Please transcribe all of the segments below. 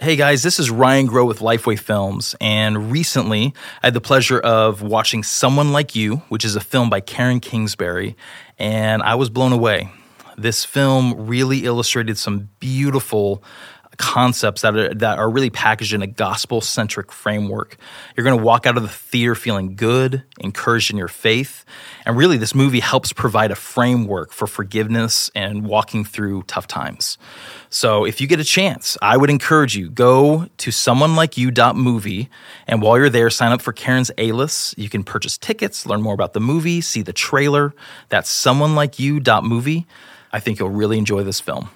Hey guys, this is Ryan Grow with Lifeway Films, and recently I had the pleasure of watching Someone Like You, which is a film by Karen Kingsbury, and I was blown away. This film really illustrated some beautiful concepts that are really packaged in a gospel-centric framework. You're going to walk out of the theater feeling good, encouraged in your faith, and really this movie helps provide a framework for forgiveness and walking through tough times. So if you get a chance, I would encourage you, go to someonelikeyou.movie, and while you're there, sign up for Karen's A-List. You can purchase tickets, learn more about the movie, see the trailer. That's someonelikeyou.movie. I think you'll really enjoy this film.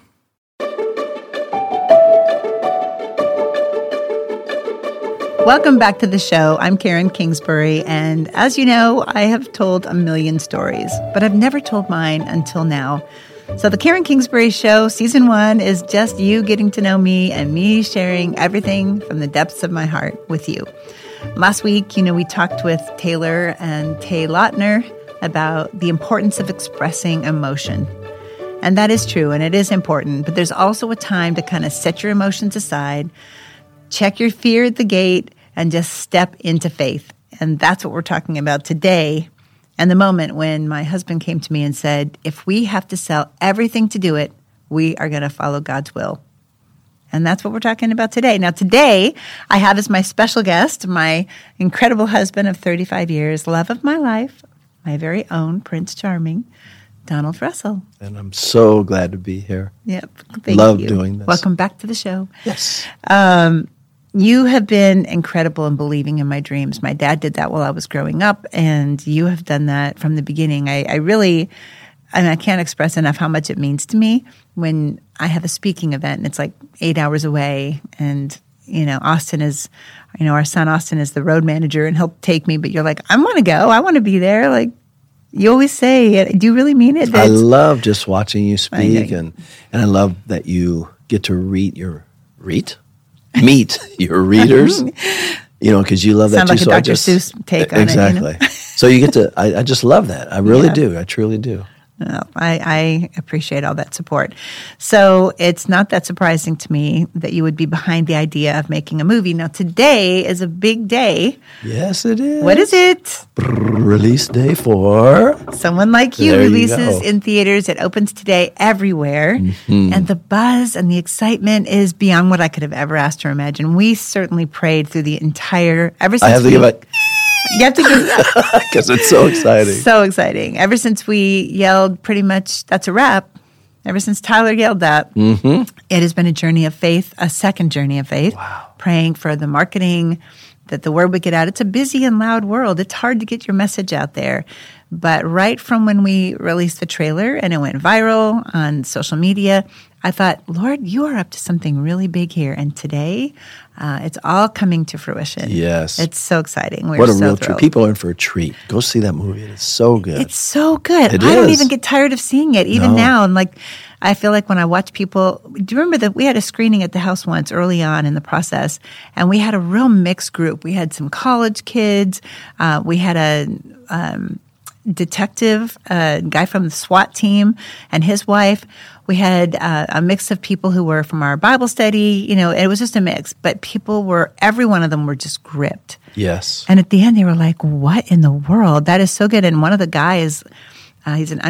Welcome back to the show. I'm Karen Kingsbury, and as you know, I have told a million stories, but I've never told mine until now. So the Karen Kingsbury Show, Season 1, is just you getting to know me and me sharing everything from the depths of my heart with you. Last week, we talked with Taylor and Tay Lautner about the importance of expressing emotion. And that is true, and it is important, but there's also a time to kind of set your emotions aside, check your fear at the gate, and just step into faith. And that's what we're talking about today. And the moment when my husband came to me and said, if we have to sell everything to do it, we are going to follow God's will. And that's what we're talking about today. Now, today, I have as my special guest, my incredible husband of 35 years, love of my life, my very own Prince Charming, Donald Russell. And I'm so glad to be here. Yep. Love doing this. Welcome back to the show. Yes. You have been incredible in believing in my dreams. My dad did that while I was growing up, and you have done that from the beginning. I can't express enough how much it means to me when I have a speaking event and it's like 8 hours away, and Austin is, our son Austin is the road manager, and he'll take me, but you're like, I want to go. I want to be there. Like, you always say, do you really mean it? I love just watching you speak, and I love that you get to meet your readers, because you love that too. Sound like a Dr. Seuss take on it. Exactly. So you get to, I just love that. I really do. I truly do. Well, I appreciate all that support. So it's not that surprising to me that you would be behind the idea of making a movie. Now, today is a big day. Yes, it is. What is it? Release day for Someone Like You releases in theaters. It opens today everywhere. Mm-hmm. And the buzz and the excitement is beyond what I could have ever asked or imagined. We certainly prayed through the entire, ever since I have to give it. You have to give because it's so exciting. So exciting. Ever since we yelled pretty much, that's a wrap, ever since Tyler yelled that, it has been a journey of faith, a second journey of faith. Wow. Praying for the marketing, that the word would get out. It's a busy and loud world. It's hard to get your message out there. But right from when we released the trailer and it went viral on social media, I thought, Lord, you are up to something really big here. And today, it's all coming to fruition. Yes. It's so exciting. What a real treat. People are in for a treat. Go see that movie. It is so good. It's so good. I don't even get tired of seeing it, even now. And I feel like when I watch people, do you remember that we had a screening at the house once early on in the process, and we had a real mixed group. We had some college kids. We had a detective, a guy from the SWAT team and his wife. We had a mix of people who were from our Bible study. It was just a mix. But every one of them were just gripped. Yes. And at the end, they were like, what in the world? That is so good. And one of the guys, he's an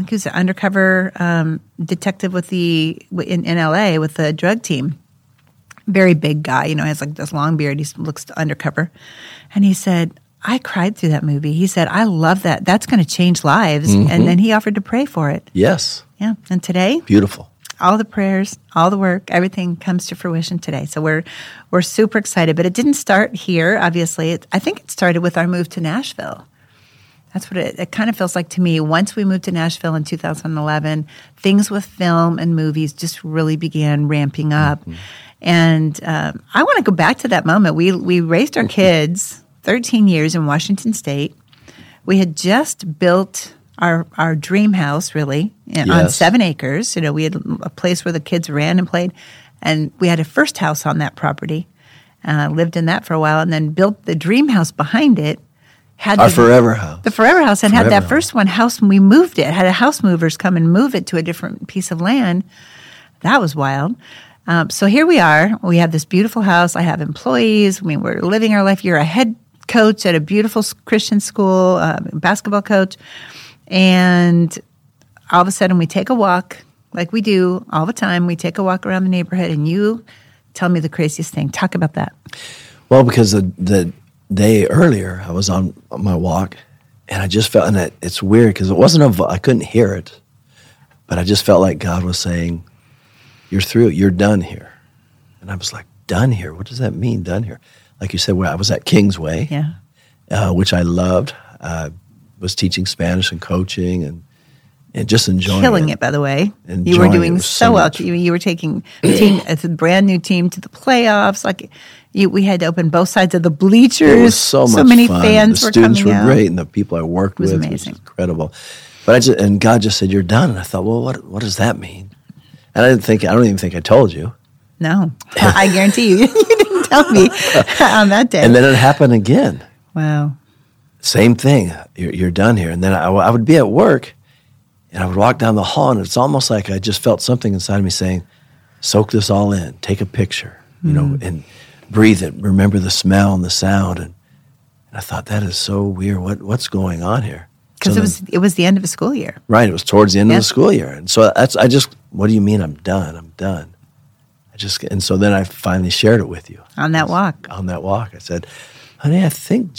undercover detective in LA with the drug team. Very big guy, has like this long beard. He looks undercover. And he said, I cried through that movie. He said, I love that. That's going to change lives. Mm-hmm. And then he offered to pray for it. Yes. Yeah. And today, beautiful. All the prayers, all the work, everything comes to fruition today. So we're super excited. But it didn't start here, obviously. I think it started with our move to Nashville. That's what it kind of feels like to me. Once we moved to Nashville in 2011, things with film and movies just really began ramping up. Mm-hmm. And I want to go back to that moment. We raised our kids 13 years in Washington State. We had just built our dream house, really, on 7 acres. We had a place where the kids ran and played. And we had a first house on that property. Lived in that for a while, and then built the dream house behind it. Our forever house. The forever house. And had that first house when we moved it. Had a house movers come and move it to a different piece of land. That was wild. So here we are. We have this beautiful house. I have employees. I mean, we're living our life. You're a head coach at a beautiful Christian school, basketball coach. And all of a sudden we take a walk like we do all the time. We take a walk around the neighborhood and you tell me the craziest thing. Talk about that. Well, because the day earlier I was on my walk and I just felt, and it's weird because it wasn't I couldn't hear it, but I just felt like God was saying, you're through, you're done here. And I was like, done here? What does that mean, done here? Like you said, I was at Kingsway, which I loved. Was teaching Spanish and coaching and just enjoying Killing it. it, by the way. Enjoying you were doing it so well. You were taking a brand new team to the playoffs. We had to open both sides of the bleachers. It was so much many fun. fans the were students coming were out. great, and the people I worked with amazing. was incredible. But and God just said, "You're done." And I thought, well, what does that mean? And I don't even think I told you. No, I guarantee you, you didn't tell me on that day. And then it happened again. Wow. Same thing. You're done here. And then I would be at work, and I would walk down the hall, and it's almost like I just felt something inside of me saying, "Soak this all in. Take a picture, and breathe it. Remember the smell and the sound." And I thought, that is so weird. What's going on here? Because it was the end of a school year. Right. It was towards the end of the school year. And so what do you mean I'm done? I'm done. And so then I finally shared it with you. On that walk. On that walk. I said, honey, I think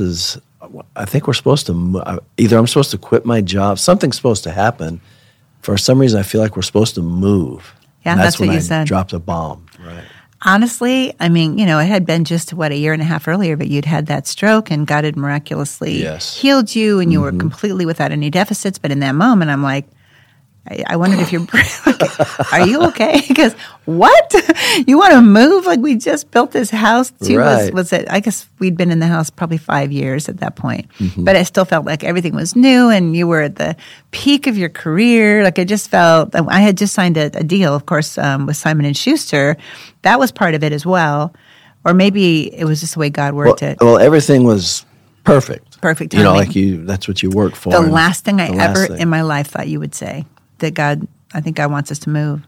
we're supposed to, either I'm supposed to quit my job, something's supposed to happen. For some reason, I feel like we're supposed to move. Yeah, and that's what when you I said. Dropped a bomb. Right. Honestly, I mean, it had been just, a year and a half earlier, but you'd had that stroke and God had miraculously healed you and you were completely without any deficits. But in that moment, I'm like, I wondered if you're, are you okay? Because what? You want to move? Like we just built this house too. Right. Was it, I guess we'd been in the house probably 5 years at that point, but I still felt like everything was new and you were at the peak of your career. Like I just felt, I had just signed a deal, of course, with Simon & Schuster. That was part of it as well. Or maybe it was just the way God worked it. Well, everything was perfect. Perfect timing. That's what you work for. The last thing I ever in my life thought you would say. That I think God wants us to move.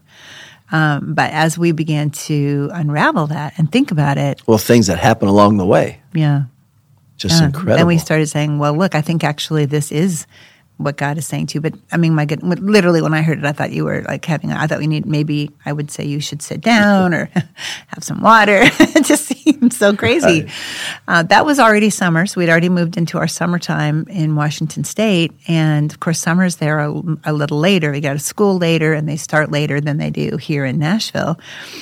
But as we began to unravel that and think about it. Well, things that happen along the way. Yeah. Just incredible. Then we started saying, well, look, I think actually this is what God is saying to you. But I mean, my goodness, literally when I heard it, I thought you were like I thought maybe I would say you should sit down or have some water. It just seemed so crazy. That was already summer. So we'd already moved into our summertime in Washington State. And of course, summer's there a little later. We go to school later and they start later than they do here in Nashville.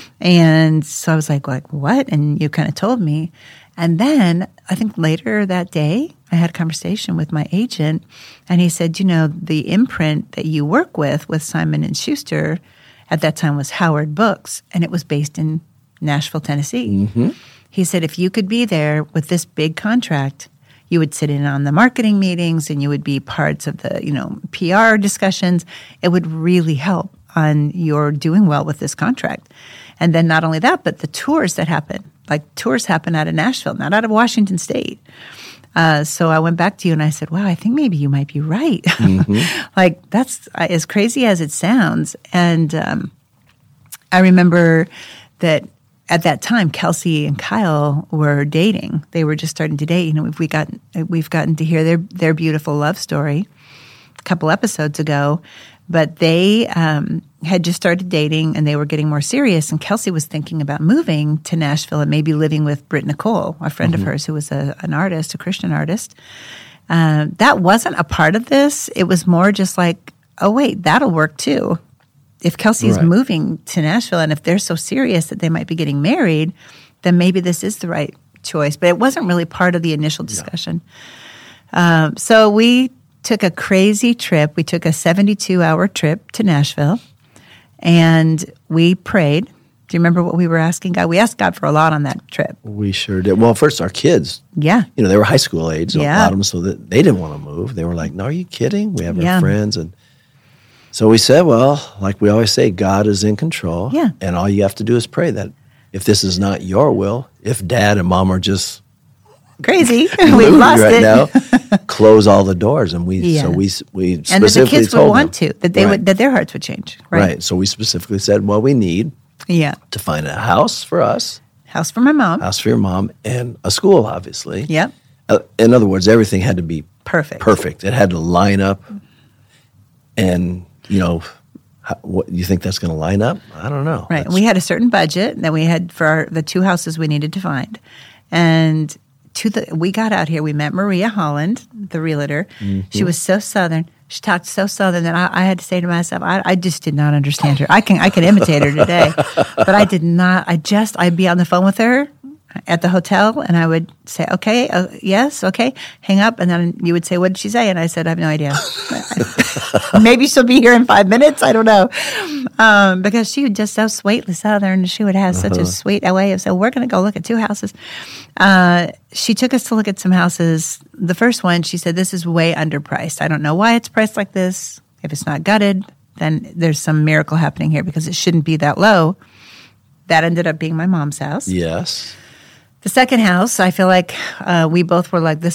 And so I was like, what? And you kind of told me. And then I think later that day, I had a conversation with my agent, and he said, the imprint that you work with Simon & Schuster, at that time was Howard Books, and it was based in Nashville, Tennessee. Mm-hmm. He said, if you could be there with this big contract, you would sit in on the marketing meetings, and you would be parts of the, PR discussions. It would really help on your doing well with this contract. And then not only that, but the tours that happen. Like tours happen out of Nashville, not out of Washington State. So I went back to you and I said, wow, I think maybe you might be right. Mm-hmm. Like that's as crazy as it sounds. And I remember that at that time, Kelsey and Kyle were dating. They were just starting to date. We've gotten to hear their beautiful love story a couple episodes ago. But they had just started dating and they were getting more serious. And Kelsey was thinking about moving to Nashville and maybe living with Britt Nicole, a friend of hers who was an artist, a Christian artist. That wasn't a part of this. It was more just like, oh, wait, that'll work too. If Kelsey's moving to Nashville and if they're so serious that they might be getting married, then maybe this is the right choice. But it wasn't really part of the initial discussion. Yeah. So we took a crazy trip. We took a 72-hour trip to Nashville, and we prayed. Do you remember what we were asking God? We asked God for a lot on that trip. We sure did. Well, first, our kids. Yeah. They were high school age, a lot of them, so that they didn't want to move. They were like, no, are you kidding? We have our friends. And so we said, well, like we always say, God is in control. Yeah. And all you have to do is pray that if this is not your will, if Dad and Mom are just crazy, we've lost right it. Now, close all the doors, and we specifically and that the kids would want them, to that they would that their hearts would change. Right. So we specifically said, well, we need Yeah. to find a house for us, House for my mom. house for your mom, and a school, obviously. Yep. In other words, everything had to be Perfect. perfect. It had to line up. And, what you think that's going to line up? I don't know. Right. We had a certain budget that we had for the 2 houses we needed to find. And we got out here. We met Maria Holland, the realtor. Mm-hmm. She was so Southern. She talked so Southern that I had to say to myself, I just did not understand her. I can imitate her today, but I did not. I'd be on the phone with her at the hotel, and I would say, okay, yes, okay, hang up, and then you would say, what did she say? And I said, I have no idea. Maybe she'll be here in 5 minutes. I don't know. Because she was just so sweetly Southern. She would have such a sweet way of saying, we're going to go look at 2 houses. She took us to look at some houses. The first one, she said, this is way underpriced. I don't know why it's priced like this. If it's not gutted, then there's some miracle happening here because it shouldn't be that low. That ended up being my mom's house. Yes. The second house, I feel like we both were like,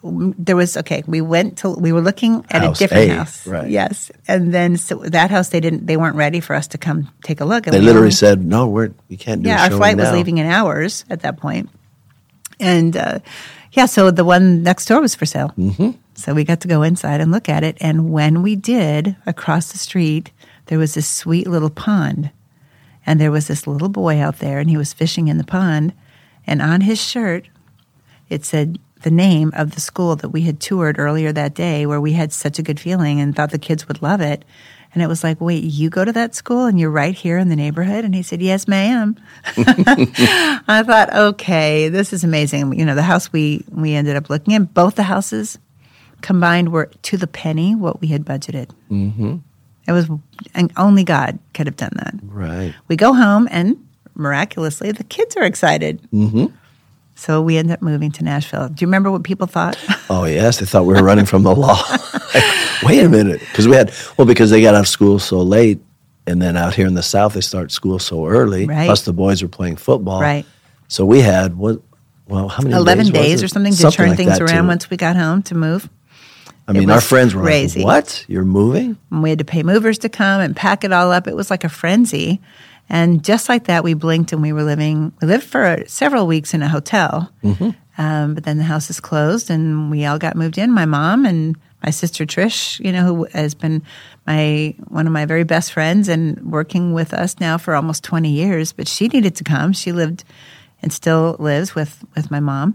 we were looking at House a different A, house. right. Yes. And then so that house, they weren't ready for us to come take a look. And They literally said, no, we can't do a our showing flight was now. leaving in hours at that point. And so the one next door was for sale. Mm-hmm. So we got to go inside and look at it. And when we did, across the street, there was this sweet little pond. And there was this little boy out there, and he was fishing in the pond. And on his shirt, it said the name of the school that we had toured earlier that day, where we had such a good feeling and thought the kids would love it. And it was like, wait, you go to that school and you're right here in the neighborhood? And he said, yes, ma'am. I thought, okay, this is amazing. The house we ended up looking at, both the houses combined were to the penny what we had budgeted. Mm-hmm. It was, and only God could have done that. Right. We go home and miraculously, the kids are excited. Mm-hmm. So we end up moving to Nashville. Do you remember what people thought? Oh, yes. They thought we were running from the law. Wait a minute. Because they got out of school so late, and then out here in the South, they start school so early. Right. Plus the boys were playing football. Right. So we had, how many 11 days days was it? or something to Something turn like things that around to- once we got home to move. I mean, It our was friends were crazy. like, what? You're moving? And we had to pay movers to come and pack it all up. It was like a frenzy. And just like that, we blinked and we lived for several weeks in a hotel. Mm-hmm. But then the house is closed and we all got moved in. My mom and my sister Trish, who has been one of my very best friends and working with us now for almost 20 years. But she needed to come. She lived and still lives with my mom.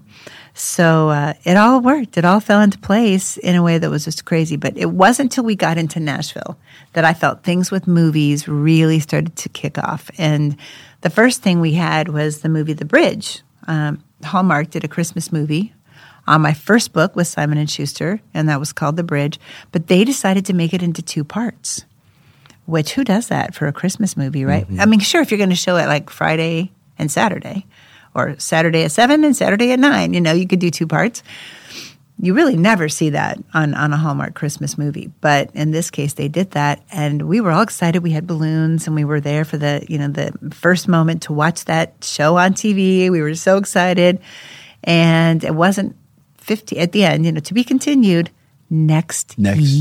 So it all worked. It all fell into place in a way that was just crazy. But it wasn't until we got into Nashville that I felt things with movies really started to kick off. And the first thing we had was the movie The Bridge. Hallmark did a Christmas movie on my first book with Simon & Schuster, and that was called The Bridge. But they decided to make it into 2 parts, which who does that for a Christmas movie, right? Mm-hmm. I mean, sure, if you're going to show it like Friday and Saturday, or Saturday at 7 and Saturday at 9. You could do 2 parts. You really never see that on a Hallmark Christmas movie. But in this case, they did that, and we were all excited. We had balloons, and we were there for the first moment to watch that show on TV. We were so excited. And it wasn't 50 at the end, to be continued next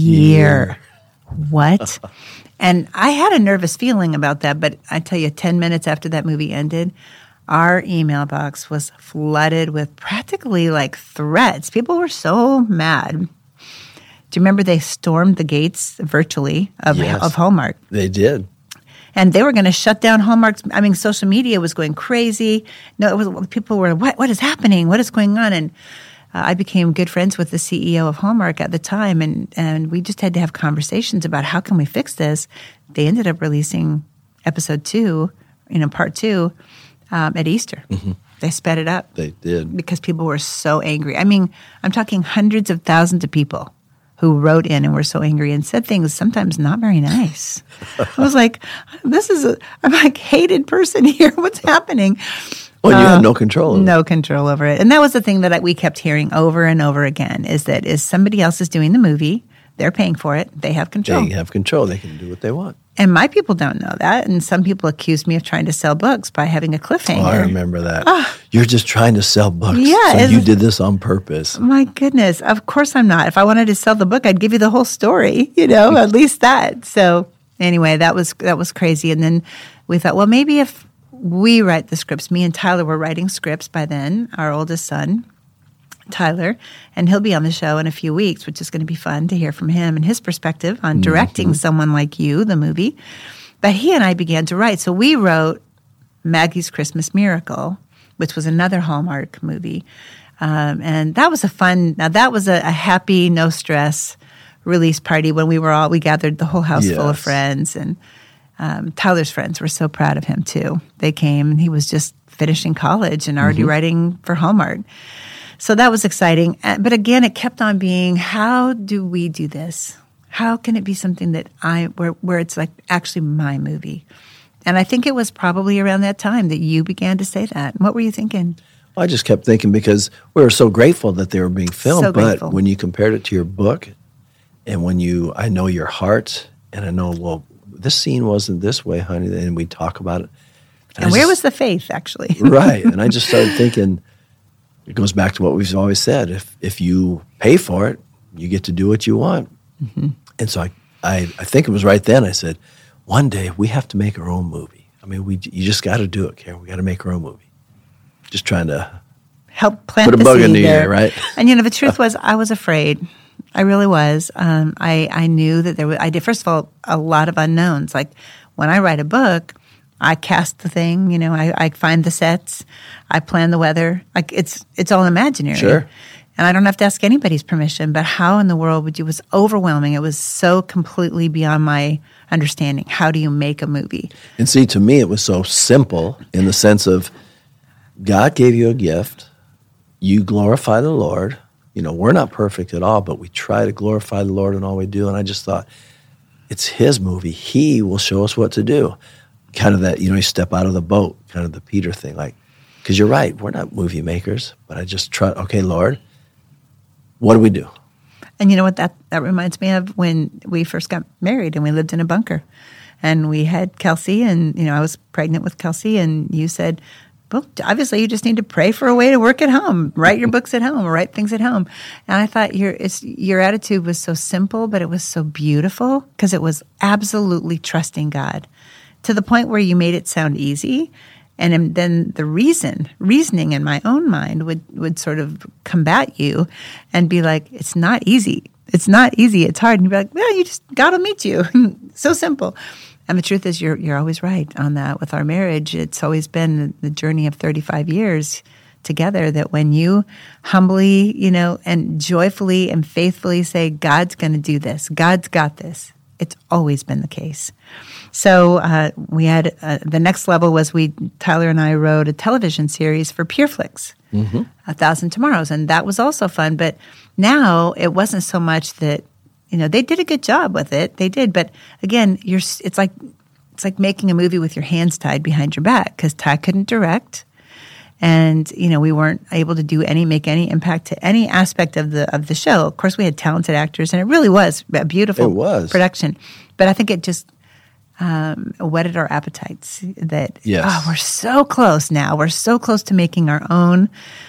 year. What? And I had a nervous feeling about that, but I tell you, 10 minutes after that movie ended, our email box was flooded with practically like threats. People were so mad. Do you remember they stormed the gates virtually of Hallmark? They did. And they were going to shut down Hallmark's. I mean, social media was going crazy. People were, what is happening? What is going on? And I became good friends with the CEO of Hallmark at the time, and we just had to have conversations about how can we fix this. They ended up releasing episode 2, part 2, at Easter. Mm-hmm. They sped it up. They did. Because people were so angry. I mean, I'm talking hundreds of thousands of people who wrote in and were so angry and said things sometimes not very nice. I was like, I'm a hated person here. What's happening? Well, you had no control over it. No control over it. And that was the thing that we kept hearing over and over again, is somebody else is doing the movie. They're paying for it. They have control. They have control. They can do what they want. And my people don't know that. And some people accuse me of trying to sell books by having a cliffhanger. Oh, I remember that. You're just trying to sell books. Yeah, so you did this on purpose. My goodness. Of course I'm not. If I wanted to sell the book, I'd give you the whole story, at least that. So anyway, that was crazy. And then we thought, well, maybe if we write the scripts, me and Tyler were writing scripts by then, our oldest son, Tyler, and he'll be on the show in a few weeks, which is going to be fun to hear from him and his perspective on directing Someone Like You, the movie. But he and I began to write. So we wrote Maggie's Christmas Miracle, which was another Hallmark movie. And that was that was a happy, no stress release party when we gathered the whole house full of friends. And Tyler's friends were so proud of him too. They came and he was just finishing college and already writing for Hallmark. So that was exciting. But again, it kept on being, how do we do this? How can it be something that where it's like actually my movie? And I think it was probably around that time that you began to say that. What were you thinking? Well, I just kept thinking because we were so grateful that they were being filmed. So grateful. But when you compared it to your book, and I know your heart, and I know, well, this scene wasn't this way, honey, and we talk about it. And where was the faith, actually? Right. And I just started thinking, it goes back to what we've always said. If you pay for it, you get to do what you want. Mm-hmm. And so I think it was right then I said, one day we have to make our own movie. I mean, you just got to do it, Karen. We got to make our own movie. Just trying to help plant put a the bug seed in the there. air, right? And the truth was, I was afraid. I really was. I knew that I did. First of all, a lot of unknowns. Like when I write a book, I cast the thing. I find the sets. I plan the weather. Like it's all imaginary. Sure. And I don't have to ask anybody's permission. But how in the world would you? It was overwhelming. It was so completely beyond my understanding. How do you make a movie? And see, to me, it was so simple in the sense of God gave you a gift. You glorify the Lord. We're not perfect at all, but we try to glorify the Lord in all we do. And I just thought, it's His movie. He will show us what to do. Kind of that, you step out of the boat, kind of the Peter thing. Like, because you're right, we're not movie makers, but I just try, okay, Lord, what do we do? And you know what that reminds me of when we first got married and we lived in a bunker. And we had Kelsey, and I was pregnant with Kelsey, and you said, well, obviously you just need to pray for a way to work at home, write your books at home, write things at home. And I thought your attitude was so simple, but it was so beautiful because it was absolutely trusting God to the point where you made it sound easy. And then the reasoning in my own mind would sort of combat you and be like, it's not easy. It's not easy. It's hard. And you'd be like, well, God will meet you. So simple. And the truth is, you're always right on that. With our marriage, it's always been the journey of 35 years together that when you humbly, and joyfully and faithfully say, God's going to do this, God's got this, it's always been the case. So we had the next level was Tyler and I wrote a television series for PureFlix, 1,000 Tomorrows, and that was also fun. But now it wasn't so much that they did a good job with it. They did, but again, it's like making a movie with your hands tied behind your back because Ty couldn't direct, and we weren't able to make any impact to any aspect of the show. Of course, we had talented actors, and it really was a beautiful production. But I think it just whetted our appetites that, we're so close now. We're so close to making our own,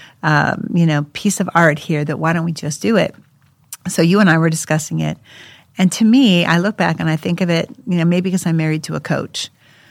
piece of art here that why don't we just do it? So you and I were discussing it. And to me, I look back and I think of it, maybe because I'm married to a coach.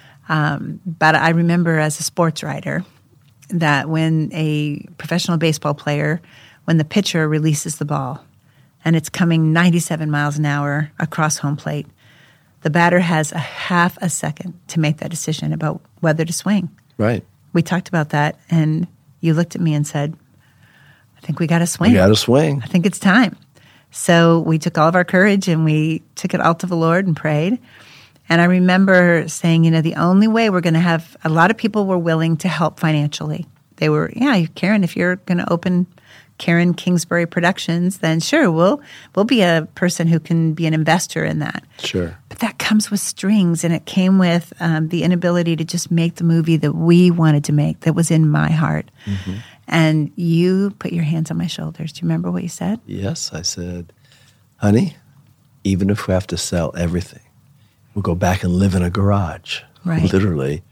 But I remember as a sports writer that when a professional baseball player, when the pitcher releases the ball and it's coming 97 miles an hour across home plate, the batter has a half a second to make that decision about whether to swing. Right. We talked about that, and you looked at me and said, I think we got to swing. We got to swing. I think it's time. So we took all of our courage, and we took it all to the Lord and prayed. And I remember saying, the only way we're going to have, a lot of people were willing to help financially. They were, Karen, if you're going to open Karen Kingsbury Productions, then sure, we'll be a person who can be an investor in that. Sure. But that comes with strings, and it came with the inability to just make the movie that we wanted to make, that was in my heart. Mm-hmm. And you put your hands on my shoulders. Do you remember what you said? Yes, I said, honey, even if we have to sell everything, we'll go back and live in a garage. Right. Literally,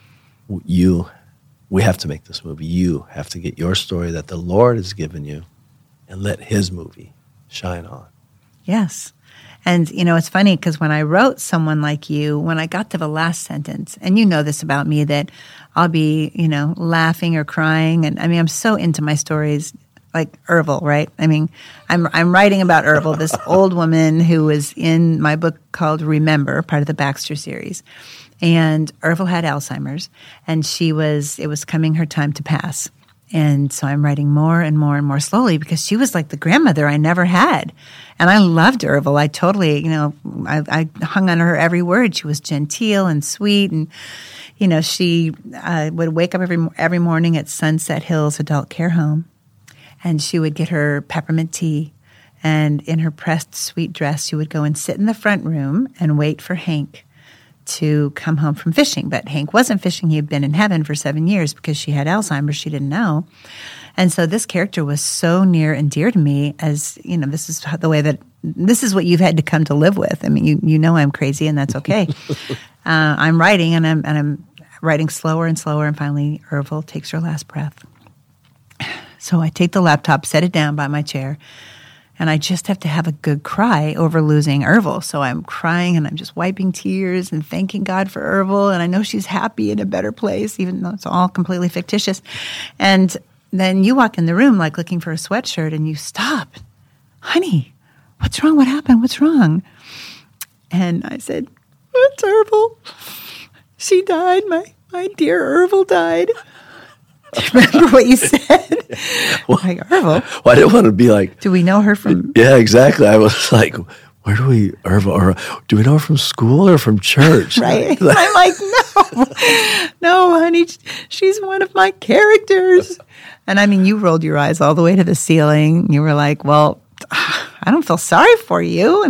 we have to make this movie. You have to get your story that the Lord has given you and let His movie shine on. Yes. And, it's funny because when I wrote Someone Like You, when I got to the last sentence, and you know this about me, that I'll be, laughing or crying. And I'm so into my stories, like Ervil, right? I'm writing about Ervil, this old woman who was in my book called Remember, part of the Baxter series. And Ervil had Alzheimer's, and it was coming her time to pass. And so I'm writing more and more and more slowly because she was like the grandmother I never had. And I loved Ervil. I totally, I hung on her every word. She was genteel and sweet. And, she would wake up every morning at Sunset Hills Adult Care Home. And she would get her peppermint tea. And in her pressed sweet dress, she would go and sit in the front room and wait for Hank to come home from fishing. But Hank wasn't fishing. He had been in heaven for 7 years because she had Alzheimer's. She didn't know. And so this character was so near and dear to me as, this is the way that, this is what you've had to come to live with. You know I'm crazy, and that's okay. I'm writing, and I'm writing slower and slower, and finally Ervil takes her last breath. So I take the laptop, set it down by my chair, and I just have to have a good cry over losing Ervil. So I'm crying, and I'm just wiping tears and thanking God for Ervil. And I know she's happy in a better place, even though it's all completely fictitious. And then you walk in the room like looking for a sweatshirt, and you stop. Honey, what's wrong? What happened? What's wrong? And I said, it's Ervil. She died. My dear Ervil died. Do you remember what you said? Like, Ervil? Well, I didn't want to be like... Do we know her from... Yeah, exactly. I was like, where do we... Ervil, or do we know her from school or from church? Right. I'm like, no, honey, she's one of my characters. And you rolled your eyes all the way to the ceiling. You were like, well, I don't feel sorry for you.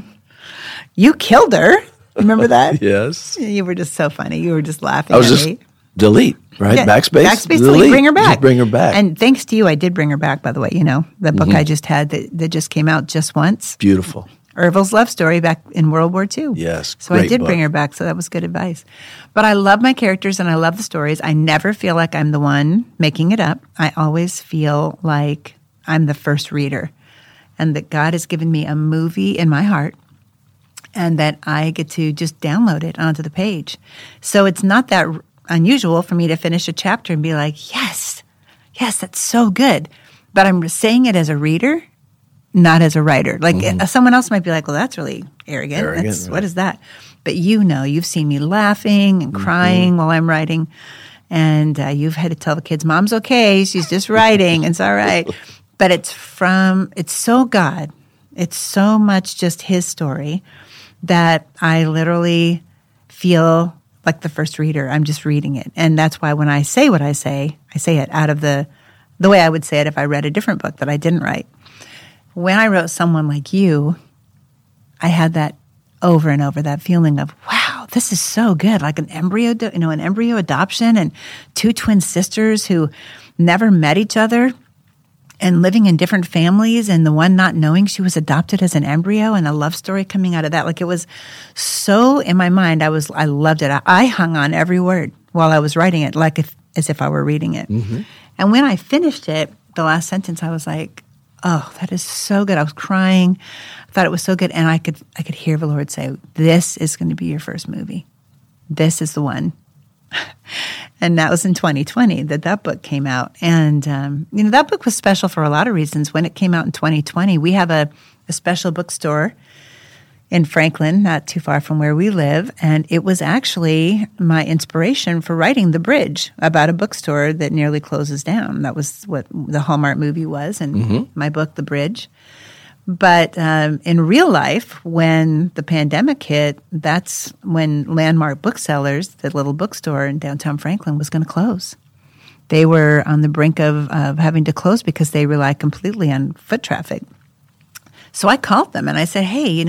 You killed her. Remember that? Yes. You were just so funny. You were just laughing at me. Delete, right? Yeah, Backspace? Backspace, delete. Bring her back. Just bring her back. And thanks to you, I did bring her back, by the way. The book I just had that just came out just once. Beautiful. Ervil's love story back in World War II. Yes, so I did bring her back, so that was good advice. But I love my characters and I love the stories. I never feel like I'm the one making it up. I always feel like I'm the first reader and that God has given me a movie in my heart and that I get to just download it onto the page. So it's not that unusual for me to finish a chapter and be like, yes, that's so good. But I'm saying it as a reader, not as a writer. Like someone else might be like, well, that's really arrogant. Right. What is that? But you've seen me laughing and crying while I'm writing. And you've had to tell the kids, Mom's okay. She's just writing. It's all right. But it's so God. It's so much just his story that I literally feel like the first reader. I'm just reading it. And that's why when I say what I say it out of the way I would say it if I read a different book that I didn't write. When I wrote Someone Like You, I had that over and over, that feeling of, wow, this is so good. Like an embryo adoption and two twin sisters who never met each other and living in different families, and the one not knowing she was adopted as an embryo, and a love story coming out of that. Like it was so in my mind. I loved it. I hung on every word while I was writing it, as if I were reading it. Mm-hmm. And when I finished it, the last sentence, I was like, oh, that is so good. I was crying. I thought it was so good. And I could hear the Lord say, this is going to be your first movie. This is the one. And that was in 2020 that book came out. And, that book was special for a lot of reasons. When it came out in 2020, we have a special bookstore in Franklin, not too far from where we live. And it was actually my inspiration for writing The Bridge, about a bookstore that nearly closes down. That was what the Hallmark movie was, and my book, The Bridge. But in real life, when the pandemic hit, that's when Landmark Booksellers, the little bookstore in downtown Franklin, was going to close. They were on the brink of having to close because they rely completely on foot traffic. So I called them and I said, hey,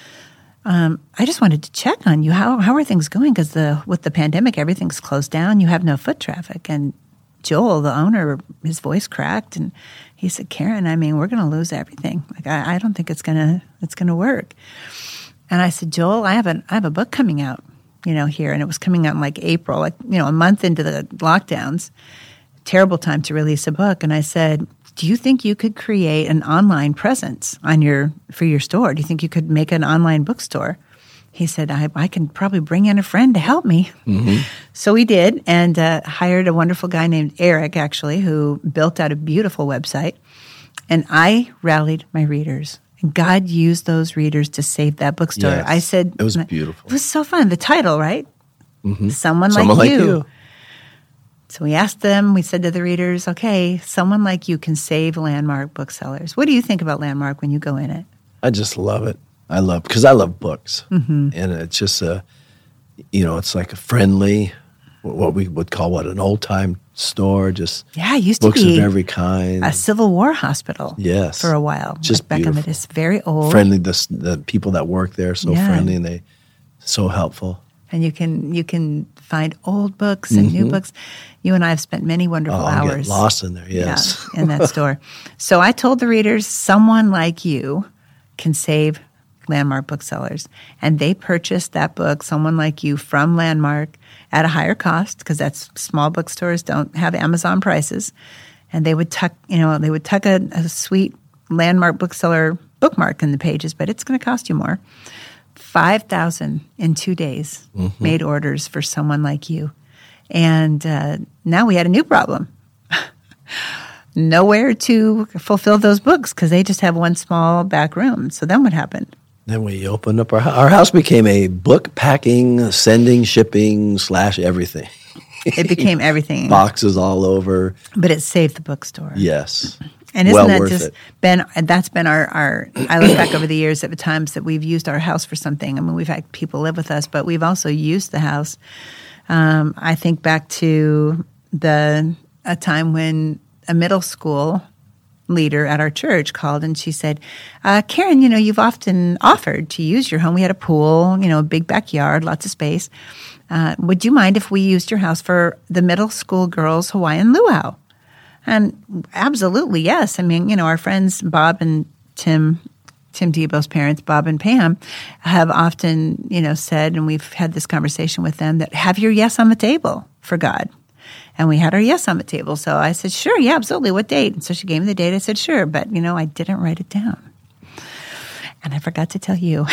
I just wanted to check on you. How are things going? Because with the pandemic, everything's closed down. You have no foot traffic. And Joel, the owner, his voice cracked, and he said, Karen, we're going to lose everything. Like I don't think it's gonna work. And I said, Joel, I have a book coming out, here, and it was coming out in like April, a month into the lockdowns. Terrible time to release a book. And I said, do you think you could create an online presence for your store? Do you think you could make an online bookstore? He said, I can probably bring in a friend to help me. Mm-hmm. So we did, and hired a wonderful guy named Eric, actually, who built out a beautiful website. And I rallied my readers. And God used those readers to save that bookstore. Yes, I said, it was beautiful. It was so fun. The title, right? Mm-hmm. Someone like you. So we asked them, we said to the readers, okay, someone like you can save Landmark Booksellers. What do you think about Landmark when you go in it? I just love it. Because I love books. Mm-hmm. And it's just it's like a friendly, what we would call an old-time store, just it used books to be of every kind. A Civil War hospital for a while. Just back beautiful. in it's very old. Friendly, the people that work there are so friendly, and they so helpful. And you can find old books and new books. You and I have spent many wonderful hours. Get lost in there, yes. Yeah, in that store. So I told the readers, someone like you can save Landmark Booksellers. And they purchased that book, Someone Like You, from Landmark at a higher cost, because that's small bookstores don't have Amazon prices. And they would tuck a sweet Landmark Bookseller bookmark in the pages, but it's going to cost you more. 5,000 in 2 days made orders for Someone Like You. And now we had a new problem. Nowhere to fulfill those books because they just have one small back room. So then what happened? Then we opened up our house became a book packing, sending, shipping / everything. It became everything. Boxes all over. But it saved the bookstore. Yes. And isn't that just that's been our I look back over the years at the times that we've used our house for something. I mean, we've had people live with us, but we've also used the house. I think back to a time when a middle school leader at our church called and she said, Karen, you've often offered to use your home. We had a pool, a big backyard, lots of space. Would you mind if we used your house for the middle school girls' Hawaiian luau? And absolutely, yes. I mean, our friends Bob and Tim Tebow's parents, Bob and Pam, have often, said, and we've had this conversation with them, that have your yes on the table for God. And we had our yes on the table. So I said, sure, yeah, absolutely. What date? And so she gave me the date. I said, sure. But, I didn't write it down. And I forgot to tell you.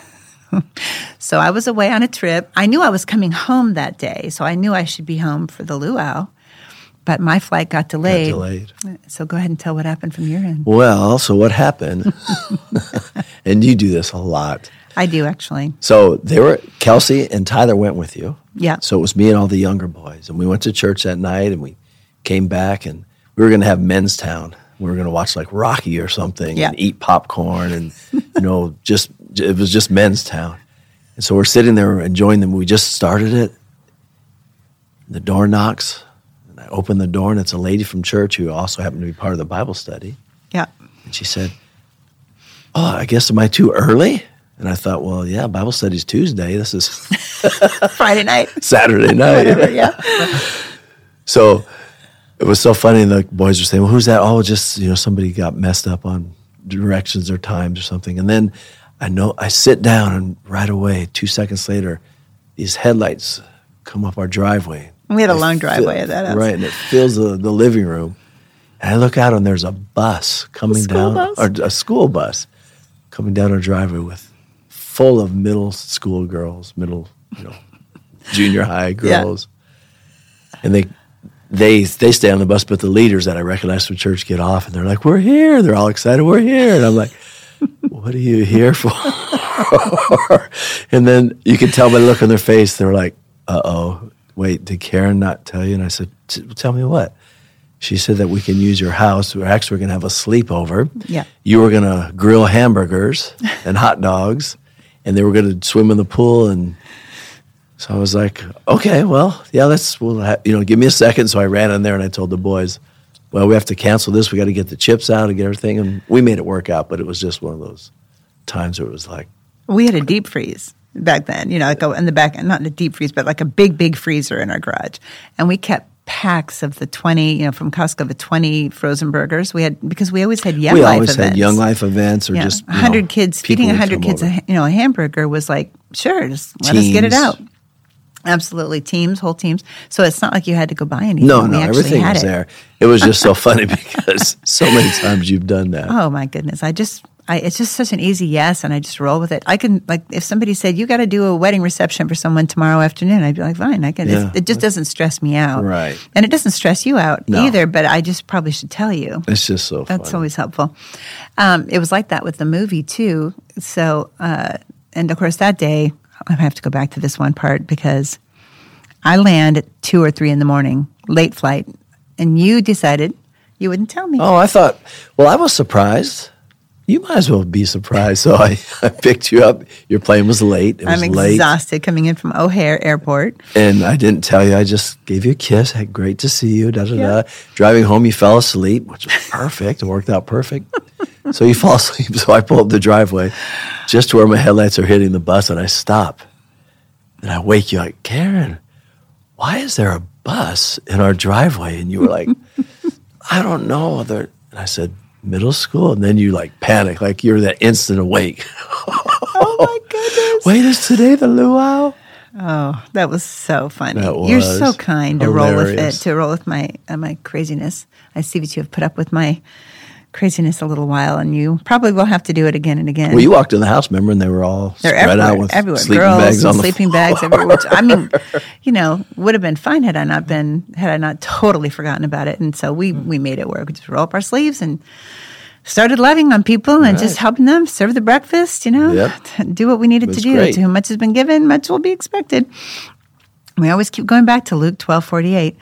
So I was away on a trip. I knew I was coming home that day. So I knew I should be home for the luau. But my flight got delayed. So go ahead and tell what happened from your end. Well, so what happened, and you do this a lot. I do, actually. So Kelsey and Tyler went with you. Yeah. So it was me and all the younger boys. And we went to church that night, and we came back, and we were going to have Men's Town. We were going to watch like Rocky or something and eat popcorn, and, it was just Men's Town. And so we're sitting there enjoying them. We just started it. The door knocks. I opened the door, and it's a lady from church who also happened to be part of the Bible study. Yeah. And she said, oh, I guess, am I too early? And I thought, well, yeah, Bible study's Tuesday. This is Friday night. Saturday night. Whatever, yeah. So it was so funny. The boys were saying, well, who's that? Oh, just, somebody got messed up on directions or times or something. And then I sit down, and right away, 2 seconds later, these headlights come up our driveway. We had a long driveway at that house. Right, and it fills the living room. And I look out, and there's a bus coming down, or a school bus coming down our driveway full of middle school girls, junior high girls. Yeah. And they stay on the bus, but the leaders that I recognize from church get off, and they're like, we're here. They're all excited, we're here. And I'm like, what are you here for? And then you can tell by the look on their face, they're like, uh-oh. Wait, did Karen not tell you? And I said, tell me what? She said that we can use your house. We're going to have a sleepover. Yeah. You were going to grill hamburgers and hot dogs, and they were going to swim in the pool. And so I was like, okay, well, yeah, give me a second. So I ran in there, and I told the boys, well, we have to cancel this. We got to get the chips out and get everything. And we made it work out, but it was just one of those times where it was like. We had a deep freeze back then, like in the back, not in a deep freeze, but like a big, big freezer in our garage. And we kept packs of the 20, from Costco, the 20 frozen burgers. Because we always had Young Life events. We always had Young Life events or just, 100 kids, feeding 100 kids, a hamburger was like, sure, just let us get it out. Absolutely. Teams, whole teams. So it's not like you had to go buy anything. No, We actually everything had was it. there. It was just so funny because so many times you've done that. Oh my goodness. It's just such an easy yes, and I just roll with it. I can, like, if somebody said, you got to do a wedding reception for someone tomorrow afternoon, I'd be like, fine, I can. Yeah. It just doesn't stress me out. Right. And it doesn't stress you out No. either, but I just probably should tell you. It's just so funny. That's always helpful. It was like that with the movie, too. So, and of course, that day, I have to go back to this one part because I land at 2 or 3 in the morning, late flight, and you decided you wouldn't tell me. Oh, I thought, well, I was surprised. You might as well be surprised. So I picked you up. Your plane was late. It was I'm late. exhausted coming in from O'Hare Airport. And I didn't tell you. I just gave you a kiss. Hey, great to see you. Da-da-da. Driving home, you fell asleep, which was perfect. It worked out perfect. So you fall asleep. So I pull up the driveway just to where my headlights are hitting the bus, and I stop. And I wake you like, Karen, why is there a bus in our driveway? And you were like, I don't know. And I said, middle school. And then you like panic, like you're that instant awake. Oh my goodness. Wait, is today the luau? Oh, that was so funny. That You're was so kind to roll with it, hilarious. to roll with my craziness. I see that you have put up with my craziness a little while, and you probably will have to do it again and again. Well, you walked in the house, remember, and they were all They're spread everywhere, out with everywhere. sleeping Girls bags and on the sleeping bags everywhere. Which, I mean, would have been fine had I not totally forgotten about it. And so we made it work. We just roll up our sleeves and started loving on people and just helping them serve the breakfast. Yep. Do what we needed It to was do. great. To whom much has been given, much will be expected. We always keep going back to Luke 12:48.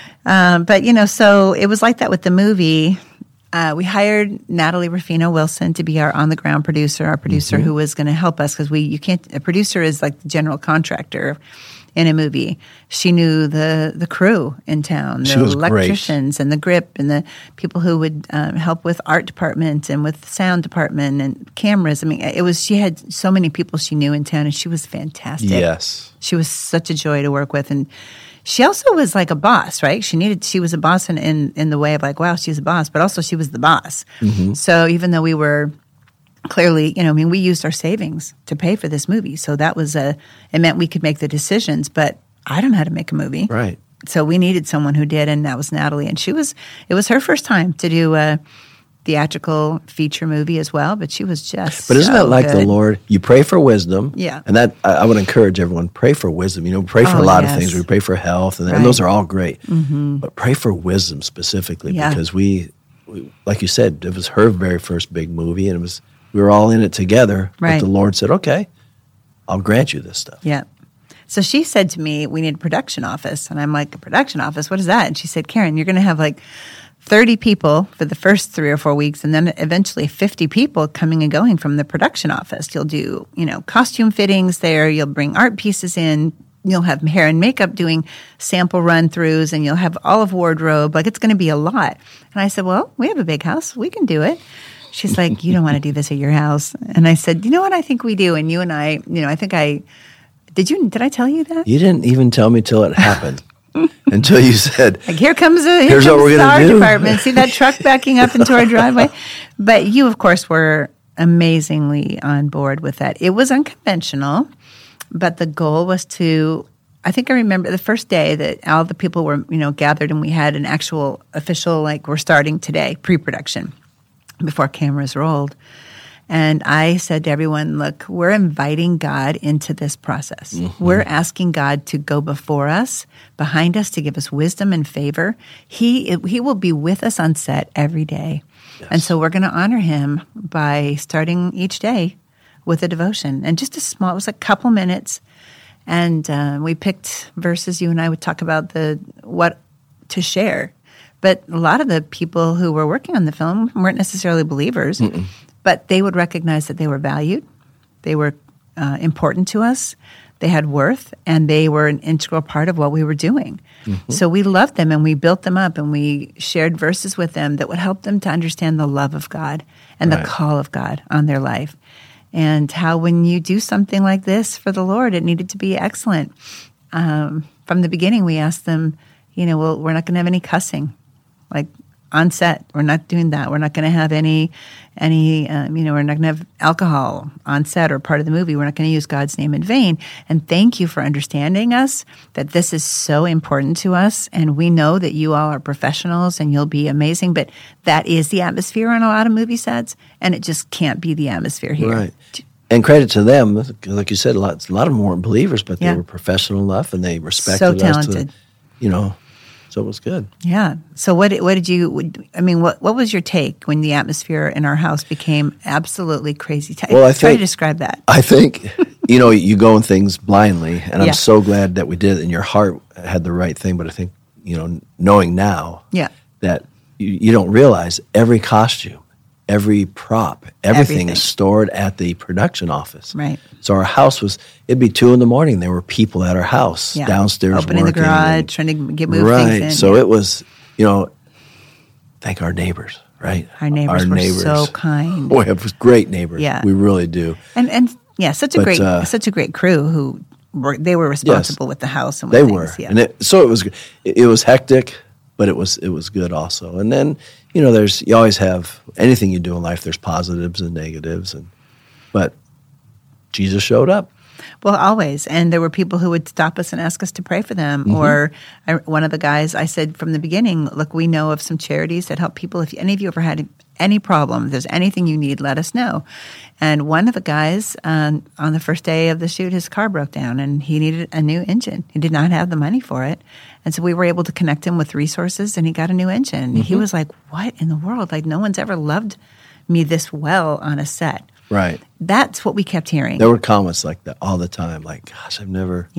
But so it was like that with the movie. We hired Natalie Rufino Wilson to be our on-the-ground producer, our producer who was going to help us because a producer is like the general contractor in a movie. She knew the crew in town, She the was great. electricians and the grip and the people who would help with art department and with sound department and cameras. I mean, she had so many people she knew in town, and she was fantastic. Yes. She was such a joy to work with, and she also was like a boss, right? She was a boss in the way of like, wow, she's a boss, but also she was the boss. Mm-hmm. So even though we were clearly, we used our savings to pay for this movie. So that was it meant we could make the decisions, but I don't know how to make a movie. Right. So we needed someone who did, and that was Natalie. And it was her first time to do a theatrical feature movie as well, but she was just But isn't so that like the good. Lord? You pray for wisdom. Yeah. And that I would encourage everyone, pray for wisdom. Pray for Oh, a lot of yes. things. We pray for health, and Right. those are all great. Mm-hmm. But pray for wisdom specifically Yeah. because we, like you said, it was her very first big movie, and we were all in it together. Right. But the Lord said, okay, I'll grant you this stuff. Yeah. So she said to me, we need a production office. And I'm like, a production office? What is that? And she said, Karen, you're going to have like 30 people for the first 3 or 4 weeks, and then eventually 50 people coming and going from the production office. You'll do, costume fittings there. You'll bring art pieces in. You'll have hair and makeup doing sample run-throughs, and you'll have all of wardrobe. Like, it's going to be a lot. And I said, well, we have a big house. We can do it. She's like, you don't want to do this at your house. And I said, you know what? I think we do. And you and I, did I tell you that? You didn't even tell me till it happened. Until you said, Like, here's what we're gonna our do. department. See that truck backing up into our driveway? But you, of course, were amazingly on board with that. It was unconventional, but the goal was I think I remember the first day that all the people were, gathered, and we had an actual official, like, we're starting today, pre-production, before cameras rolled. And I said to everyone, look, we're inviting God into this process. Mm-hmm. We're asking God to go before us, behind us, to give us wisdom and favor. He will be with us on set every day. Yes. And so we're going to honor him by starting each day with a devotion. And just it was a couple minutes. And we picked verses. You and I would talk about what to share. But a lot of the people who were working on the film weren't necessarily believers. Mm-mm. But they would recognize that they were valued, they were important to us, they had worth, and they were an integral part of what we were doing. Mm-hmm. So we loved them, and we built them up, and we shared verses with them that would help them to understand the love of God and the call of God on their life. And how when you do something like this for the Lord, it needed to be excellent. From the beginning, we asked them, well, we're not going to have any cussing. Like, on set. We're not doing that. We're not going to have any we're not going to have alcohol on set or part of the movie. We're not going to use God's name in vain. And thank you for understanding us, that this is so important to us. And we know that you all are professionals and you'll be amazing, but that is the atmosphere on a lot of movie sets, and it just can't be the atmosphere here. Right. And credit to them, like you said, a lot of them weren't believers, but they were professional enough, and they respected so us. Talented. So it was good. Yeah. So what did you? I mean, what was your take when the atmosphere in our house became absolutely crazy? Well, Try to describe that. I think you go in things blindly, and I'm so glad that we did it. And your heart had the right thing, but I think knowing now, that you don't realize every costume, every prop, everything is stored at the production office. Right. So our house it'd be 2 a.m. There were people at our house downstairs opening working. the garage, trying to move things in. Right. So it was, thank our neighbors, right? Our neighbors were so kind. Boy, it was great neighbors. Yeah. We really do. And such a great crew who they were responsible with the house and with they things. were. Yeah. And it was hectic, but it was good also. And then, you always have anything you do in life, there's positives and negatives, but Jesus showed up. Well, always. And there were people who would stop us and ask us to pray for them. Mm-hmm. Or one of the guys, I said from the beginning, look, we know of some charities that help people. If any of you ever had any problem, if there's anything you need, let us know. And one of the guys, on the first day of the shoot, his car broke down and he needed a new engine. He did not have the money for it. And so we were able to connect him with resources, and he got a new engine. Mm-hmm. He was like, what in the world? Like, no one's ever loved me this well on a set. Right. That's what we kept hearing. There were comments like that all the time. Like, gosh, I've never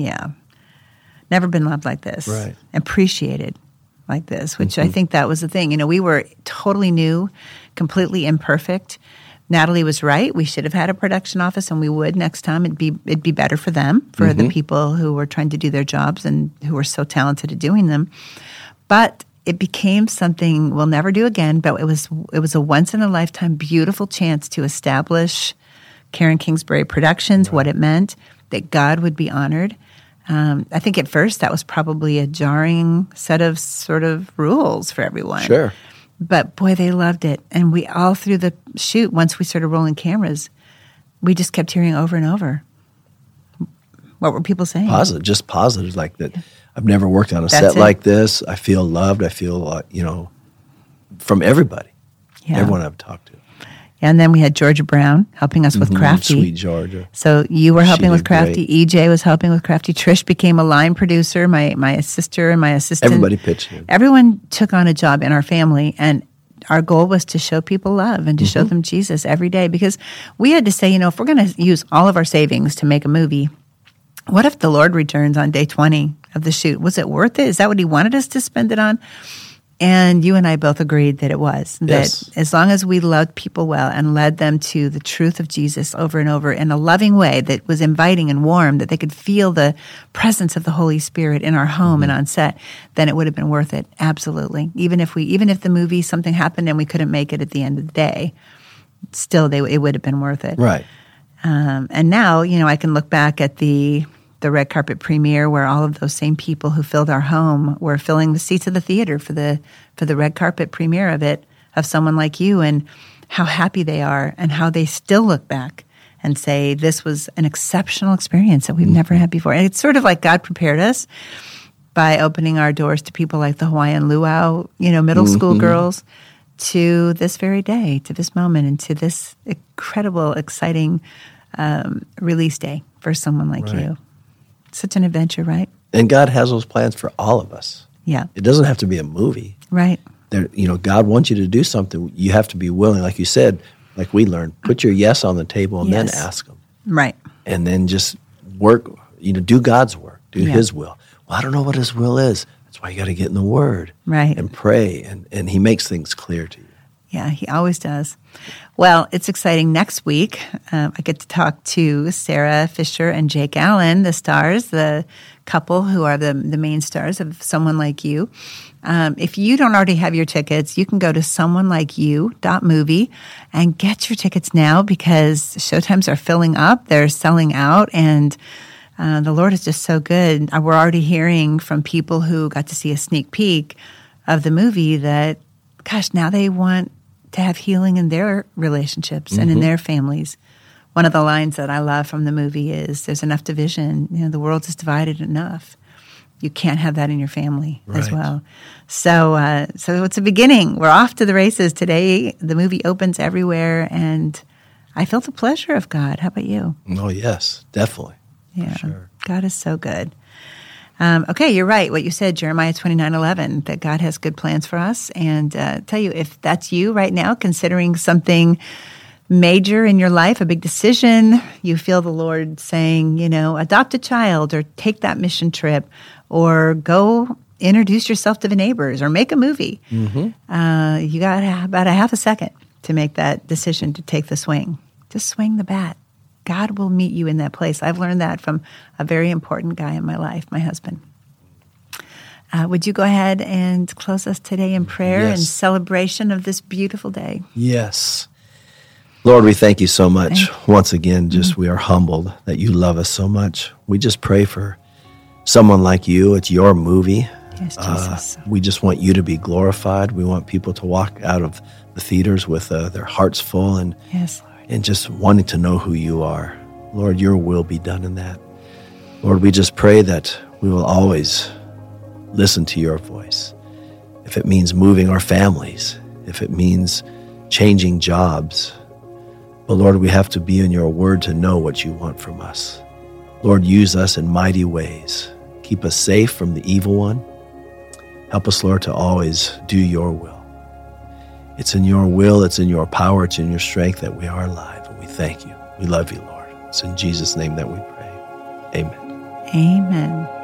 been loved like this. Right. Appreciated like this, which I think that was the thing. We were totally new, completely imperfect. Natalie was right. We should have had a production office, and we would next time. It'd be better for them, for the people who were trying to do their jobs and who were so talented at doing them. But it became something we'll never do again, but it was a once-in-a-lifetime beautiful chance to establish Karen Kingsbury Productions, what it meant, that God would be honored. I think at first that was probably a jarring set of sort of rules for everyone. Sure. But boy, they loved it. And we all through the shoot, once we started rolling cameras, we just kept hearing over and over. What were people saying? Just positive, like that. I've never worked on a set like this. I feel loved. I feel, from everybody, everyone I've talked to. And then we had Georgia Brown helping us with Crafty. Sweet Georgia. So you were helping with Crafty. Great. EJ was helping with Crafty. Trish became a line producer. My sister and my assistant. Everybody pitched in. Everyone took on a job in our family, and our goal was to show people love and to show them Jesus every day. Because we had to say, if we're going to use all of our savings to make a movie, what if the Lord returns on day 20 of the shoot? Was it worth it? Is that what he wanted us to spend it on? And you and I both agreed that it was. Yes. That as long as we loved people well and led them to the truth of Jesus over and over in a loving way that was inviting and warm, that they could feel the presence of the Holy Spirit in our home and on set, then it would have been worth it. Absolutely. Even if the movie, something happened and we couldn't make it at the end of the day, still it would have been worth it. Right. And now, I can look back at the red carpet premiere where all of those same people who filled our home were filling the seats of the theater for the red carpet premiere of Someone Like You, and how happy they are and how they still look back and say this was an exceptional experience that we've never had before. And it's sort of like God prepared us by opening our doors to people like the Hawaiian Luau, middle school girls, to this very day, to this moment, and to this incredible, exciting release day for Someone Like You. Such an adventure, right? And God has those plans for all of us. Yeah. It doesn't have to be a movie. Right. God wants you to do something. You have to be willing, like you said, like we learned, put your yes on the table and then ask him. Right. And then just work, do God's work, do his will. Well, I don't know what his will is. That's why you got to get in the Word. Right. And pray, and he makes things clear to you. Yeah, he always does. Well, it's exciting. Next week, I get to talk to Sarah Fisher and Jake Allen, the stars, the couple who are the main stars of Someone Like You. If you don't already have your tickets, you can go to someonelikeyou.movie and get your tickets now, because showtimes are filling up. They're selling out, and the Lord is just so good. We're already hearing from people who got to see a sneak peek of the movie that gosh, now they want to have healing in their relationships and in their families. One of the lines that I love from the movie is, there's enough division. The world is divided enough. You can't have that in your family as well. So it's a beginning. We're off to the races today. The movie opens everywhere, and I felt the pleasure of God. How about you? Oh, yes, definitely. Yeah, sure. God is so good. Okay, you're right. What you said, Jeremiah 29:11, that God has good plans for us. And tell you, if that's you right now, considering something major in your life, a big decision, you feel the Lord saying, adopt a child, or take that mission trip, or go introduce yourself to the neighbors, or make a movie. You got about a half a second to make that decision to take the swing. Just swing the bat. God will meet you in that place. I've learned that from a very important guy in my life, my husband. Would you go ahead and close us today in prayer and celebration of this beautiful day? Yes. Lord, we thank you so much. Once again, we are humbled that you love us so much. We just pray for someone like you. It's your movie. Yes, Jesus. We just want you to be glorified. We want people to walk out of the theaters with their hearts full and just wanting to know who you are. Lord, your will be done in that. Lord, we just pray that we will always listen to your voice. If it means moving our families, if it means changing jobs. But Lord, we have to be in your word to know what you want from us. Lord, use us in mighty ways. Keep us safe from the evil one. Help us, Lord, to always do your will. It's in your will, it's in your power, it's in your strength that we are alive. And we thank you. We love you, Lord. It's in Jesus' name that we pray. Amen. Amen.